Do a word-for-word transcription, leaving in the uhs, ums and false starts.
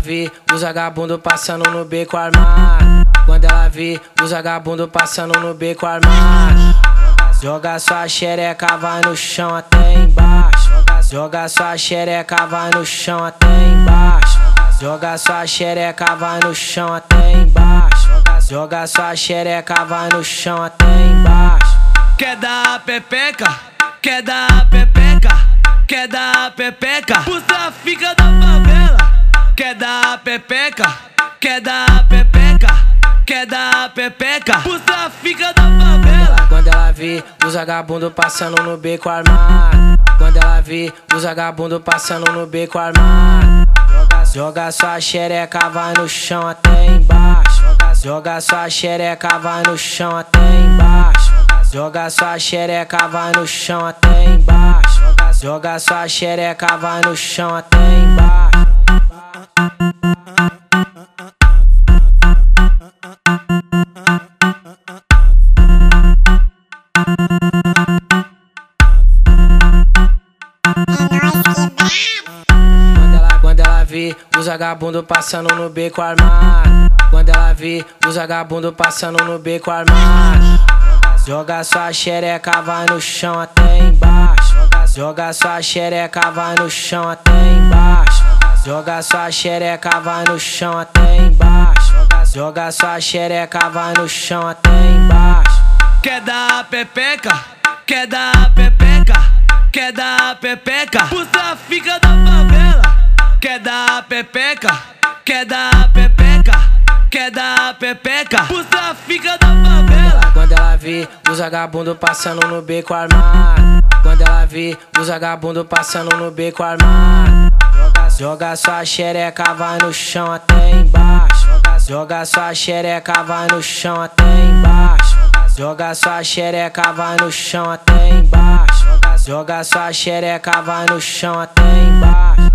vê os vagabundos passando no beco armado. Quando ela vê os vagabundos passando no beco armado. Joga sua xereca, vai no chão até embaixo. Joga sua xereca, vai no chão até embaixo. Joga sua xereca, vai no chão até embaixo. Joga sua xereca, vai no chão até embaixo. Quer dar a pepeca? Quer dar a pepeca? Quer dar a pepeca? Os trafica da favela. Quer dar a pepeca? Quer dar a pepeca? Quer dar a pepeca? Os trafica da favela. Quando ela vê os vagabundos passando no beco armado. Quando ela vê os vagabundos passando no beco armado. Joga sua xereca, vai no chão até embaixo. Joga sua xereca, vai no chão até embaixo. Joga sua xereca, vai no chão até embaixo. Joga sua xereca, vai no chão até embaixo. Quando ela, quando ela vê os vagabundos passando no beco armado. Quando ela vê os vagabundos passando no beco armado. Joga sua xereca, vai no chão até embaixo. Joga sua xereca, vai no chão até embaixo. Joga sua xereca, vai no chão até embaixo. Joga sua xereca, vai no chão até embaixo. Quer dar a pepeca? Quer dar a pepeca? Quer dar a pepeca? Os trafica da favela. Quer dar a pepeca? Quer dar a pepeca? Quer dar a pepeca? Os trafica da favela. Quando ela vê os vagabundos passando no beco armado. Quando ela vê os vagabundos passando no beco armado. Joga sua xereca, vai no chão até embaixo. Joga sua xereca, vai no chão até embaixo. Joga sua xereca, vai no chão até embaixo. Joga sua xereca, vai no chão até embaixo.